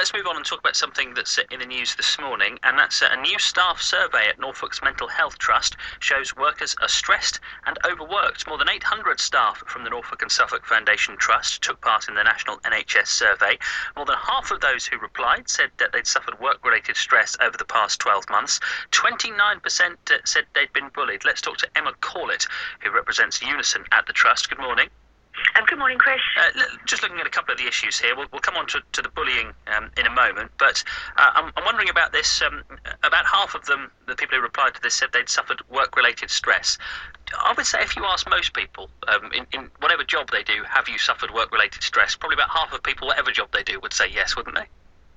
Let's move on and talk about something that's in the news this morning, and that's a new staff survey at Norfolk's Mental Health Trust shows workers are stressed and overworked. More than 800 staff from the Norfolk and Suffolk Foundation Trust took part in the national NHS survey. More than half of those who replied said that they'd suffered work-related stress over the past 12 months. 29% said they'd been bullied. Let's talk to Emma Corlett, who represents Unison at the Trust. Good morning. Good morning, Chris. Just looking at a couple of the issues here, we'll come on to the bullying in a moment, but I'm wondering about this. About half of them, the people who replied to this, said they'd suffered work-related stress. I would say if you ask most people, in whatever job they do, have you suffered work-related stress? Probably about half of people, whatever job they do, would say yes, wouldn't they?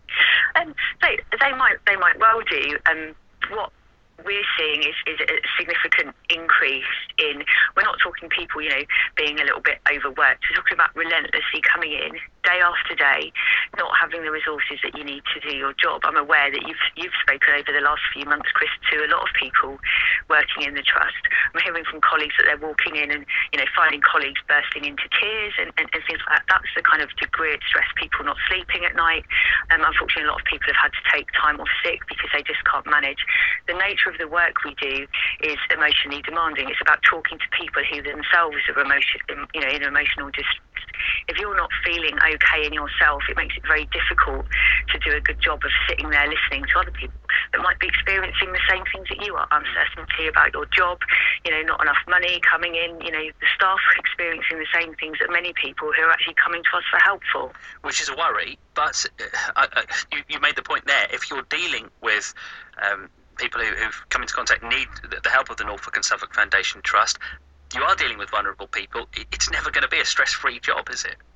They might well do. What we're seeing is a significant increase in, we're not talking people, being a little bit overworked. We're talking about relentlessly coming in day after day, not having the resources that you need to do your job. I'm aware that you've spoken over the last few months, Chris, to a lot of people working in the Trust. I'm hearing from colleagues that they're walking in and, finding colleagues bursting into tears and things like that. That's the kind of degree of stress, people not sleeping at night. Unfortunately, a lot of people have had to take time off sick because they just can't manage. The nature of the work we do is emotionally demanding. It's about talking to people who themselves are in emotional distress. If you're not feeling okay in yourself, it makes it very difficult to do a good job of sitting there listening to other people that might be experiencing the same things that you are. Uncertainty about your job, not enough money coming in, the staff are experiencing the same things that many people who are actually coming to us for help for. Which is a worry, but you made the point there. If you're dealing with people who've come into contact need the help of the Norfolk and Suffolk Foundation Trust, you are dealing with vulnerable people. It's never going to be a stress-free job, is it?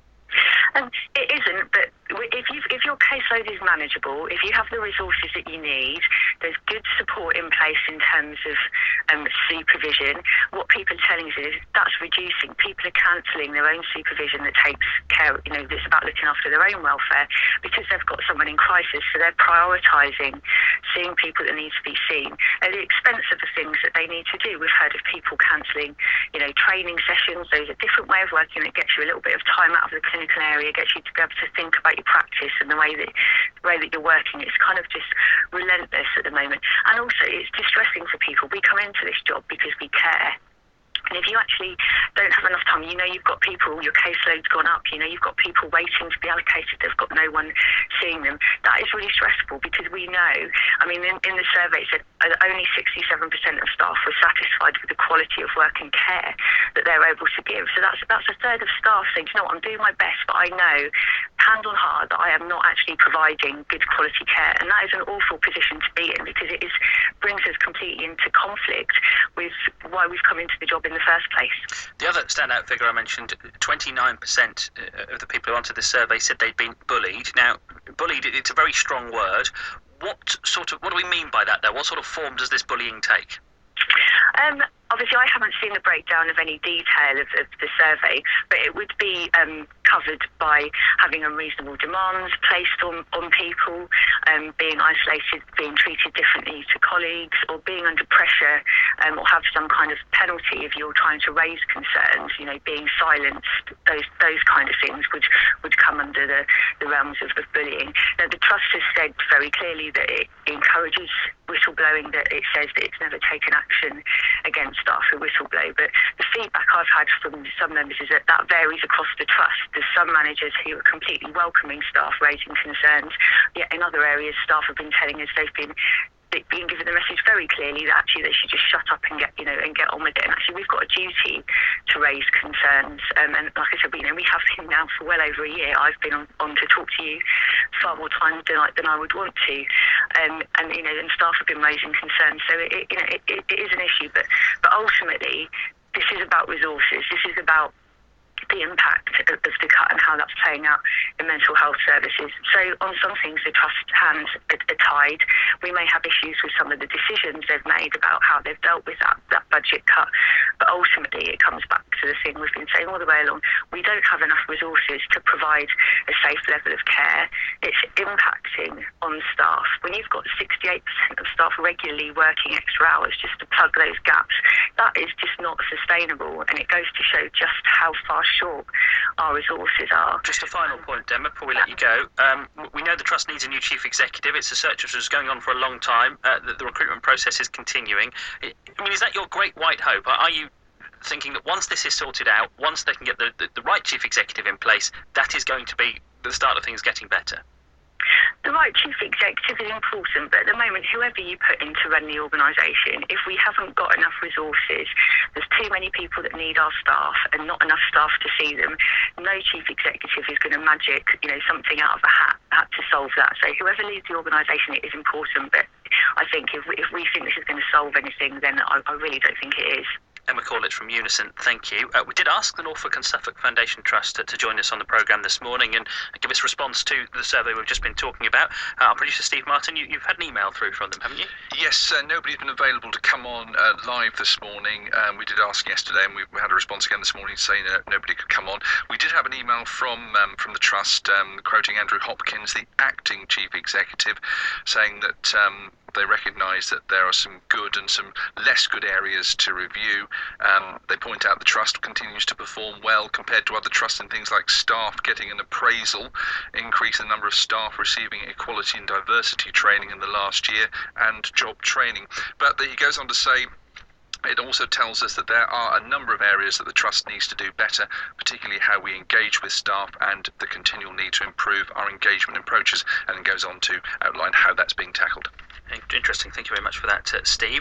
It isn't, but if your caseload is manageable, if you have the resources that you need, there's good support in place in terms of supervision. What people are telling us is that's reducing. People are cancelling their own supervision that takes care, that's about looking after their own welfare because they've got someone in crisis. So they're prioritising seeing people that need to be seen at the expense of the things that they need to do. We've heard of people cancelling, training sessions. There's a different way of working that gets you a little bit of time out of the clinical area, gets you to be able to think about your practice and the way that you're working. It's kind of just relentless at the moment. And also it's distressing for people. We come into this job because we care. And if you actually don't have enough time, you've got people, your caseload's gone up, you've got people waiting to be allocated, they've got no one seeing them. That is really stressful because we know, in the survey it said only 67% of staff were satisfied with the quality of work and care that they're able to give. So that's a third of staff saying, I'm doing my best, but I know, hand on heart, that I am not actually providing good quality care. And that is an awful position to be in because it brings us completely into conflict with why we've come into the job in the first place. The other standout figure I mentioned, 29% of the people who answered this survey said they'd been bullied. Now, bullied, it's a very strong word. What do we mean by that, though? What sort of form does this bullying take? Obviously, I haven't seen the breakdown of any detail of the survey, but it would be covered by having unreasonable demands placed on people, being isolated, being treated differently to colleagues, or being under pressure, or have some kind of penalty if you're trying to raise concerns, being silenced. Those kind of things would come under the realms of bullying. Now, the Trust has said very clearly that it encourages whistleblowing, that it says that it's never taken action against staff who whistleblow, but the feedback I've had from some members is that varies across the Trust. There's some managers who are completely welcoming staff raising concerns, yet in other areas staff have been telling us they've been given the message very clearly that actually they should just shut up and get on with it. And actually we've got a duty to raise concerns. And like I said, we have been now for well over a year. I've been on to talk to you far more times than I would want to. And staff have been raising concerns. So it is an issue, but ultimately this is about resources. This is about the impact of the cut and how that's playing out in mental health services. So on some things the Trust's hands are tied. We may have issues with some of the decisions they've made about how they've dealt with that budget cut, but ultimately it comes back to the thing we've been saying all the way along. We don't have enough resources to provide a safe level of care. It's impacting on staff. When you've got 68% of staff regularly working extra hours just to plug those gaps, that is just not sustainable, and it goes to show just how far short our resources are. Just a final point, Emma, before we let you go. We know the Trust needs a new chief executive. It's a search which was going on for a long time. The recruitment process is continuing. I mean, is that your great white hope? Are you thinking that once this is sorted out, once they can get the right chief executive in place, that is going to be the start of things getting better? The right chief executive is important, but at the moment, whoever you put in to run the organisation, if we haven't got enough resources, there's too many people that need our staff and not enough staff to see them, no chief executive is going to magic, something out of a hat to solve that. So whoever leads the organisation, it is important, but I think if we think this is going to solve anything, then I really don't think it is. Emma Corlett from Unison, thank you. We did ask the Norfolk and Suffolk Foundation Trust to join us on the programme this morning and give us a response to the survey we've just been talking about. Our producer Steve Martin, you've had an email through from them, haven't you? Yes, nobody's been available to come on live this morning. We did ask yesterday and we had a response again this morning saying nobody could come on. We did have an email from the Trust quoting Andrew Hopkins, the acting chief executive, saying that they recognise that there are some good and some less good areas to review. They point out the Trust continues to perform well compared to other trusts in things like staff getting an appraisal, increase in the number of staff receiving equality and diversity training in the last year, and job training. But he goes on to say, it also tells us that there are a number of areas that the Trust needs to do better, particularly how we engage with staff and the continual need to improve our engagement approaches, and it goes on to outline how that's being tackled. Interesting. Thank you very much for that, Steve.